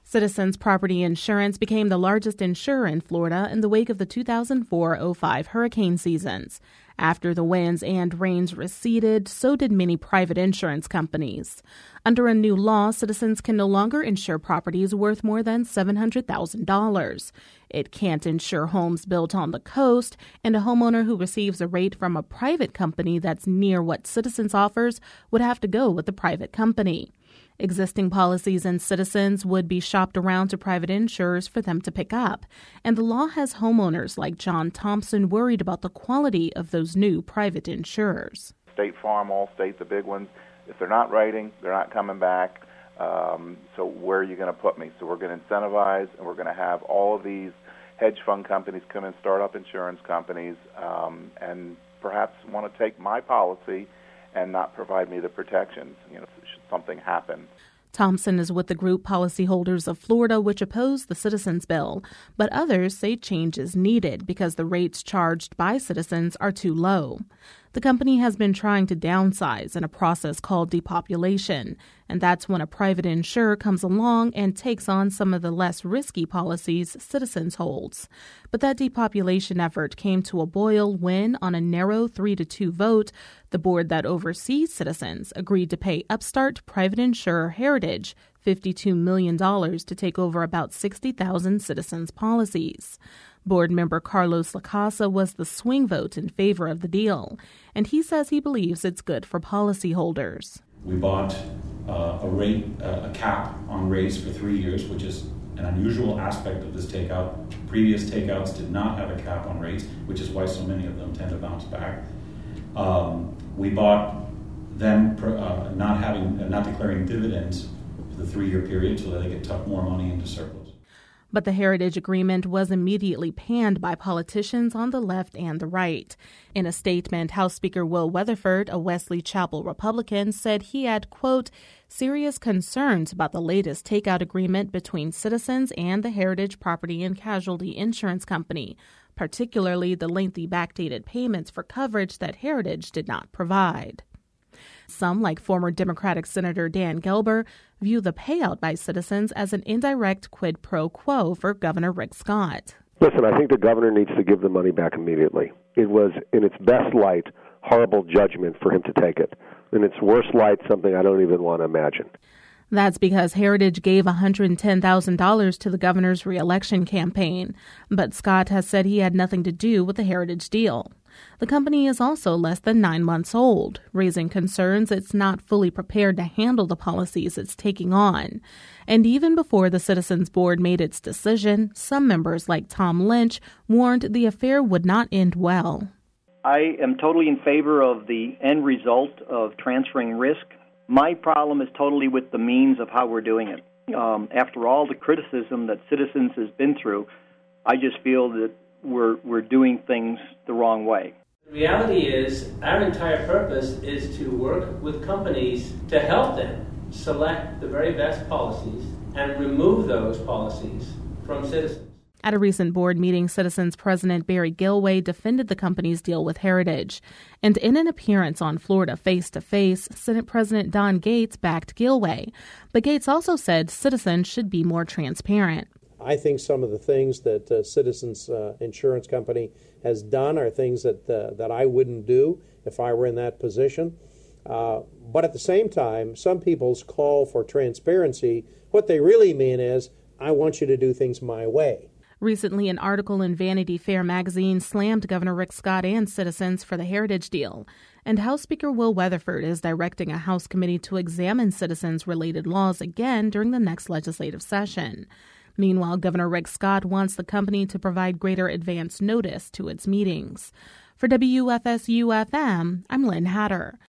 Citizens Property Insurance became the largest insurer in Florida in the wake of the 2004-05 hurricane seasons. After the winds and rains receded, so did many private insurance companies. Under a new law, Citizens can no longer insure properties worth more than $700,000. It can't insure homes built on the coast, and a homeowner who receives a rate from a private company that's near what Citizens offers would have to go with the private company. Existing policies in Citizens would be shopped around to private insurers for them to pick up, and the law has homeowners like John Thompson worried about the quality of those new private insurers. State Farm, Allstate, the big ones, if they're not writing, they're not coming back, so where are you going to put me? So we're going to incentivize, and we're going to have all of these hedge fund companies come and start up insurance companies and perhaps want to take my policy and not provide me the protections, should something happen. Thompson is with the group Policyholders of Florida, which oppose the Citizens bill, but others say change is needed because the rates charged by Citizens are too low. The company has been trying to downsize in a process called depopulation, and that's when a private insurer comes along and takes on some of the less risky policies Citizens holds. But that depopulation effort came to a boil when, on a narrow 3-2 vote, the board that oversees Citizens agreed to pay upstart private insurer Heritage $52 million to take over about 60,000 Citizens policies. Board member Carlos Lacasa was the swing vote in favor of the deal, and he says he believes it's good for policyholders. We bought a cap on rates for 3 years, which is an unusual aspect of this takeout. Previous takeouts did not have a cap on rates, which is why so many of them tend to bounce back. We bought them not declaring dividends for the 3-year period so that they could tuck more money into surplus. But the Heritage Agreement was immediately panned by politicians on the left and the right. In a statement, House Speaker Will Weatherford, a Wesley Chapel Republican, said he had, quote, serious concerns about the latest takeout agreement between Citizens and the Heritage Property and Casualty Insurance Company, particularly the lengthy backdated payments for coverage that Heritage did not provide. Some, like former Democratic Senator Dan Gelber, view the payout by Citizens as an indirect quid pro quo for Governor Rick Scott. Listen, I think the governor needs to give the money back immediately. It was, in its best light, horrible judgment for him to take it. In its worst light, something I don't even want to imagine. That's because Heritage gave $110,000 to the governor's reelection campaign, but Scott has said he had nothing to do with the Heritage deal. The company is also less than 9 months old, raising concerns it's not fully prepared to handle the policies it's taking on. And even before the Citizens Board made its decision, some members like Tom Lynch warned the affair would not end well. I am totally in favor of the end result of transferring risk. My problem is totally with the means of how we're doing it. After all the criticism that Citizens has been through, I just feel that we're doing things the wrong way. The reality is our entire purpose is to work with companies to help them select the very best policies and remove those policies from Citizens. At a recent board meeting, Citizens President Barry Gilway defended the company's deal with Heritage. And in an appearance on Florida Face to Face, Senate President Don Gates backed Gilway. But Gates also said Citizens should be more transparent. I think some of the things that Citizens Insurance Company has done are things that I wouldn't do if I were in that position. But at the same time, some people's call for transparency, what they really mean is, I want you to do things my way. Recently, an article in Vanity Fair magazine slammed Governor Rick Scott and Citizens for the Heritage deal. And House Speaker Will Weatherford is directing a House committee to examine Citizens-related laws again during the next legislative session. Meanwhile, Governor Rick Scott wants the company to provide greater advance notice to its meetings. For WFSU-FM, I'm Lynn Hatter.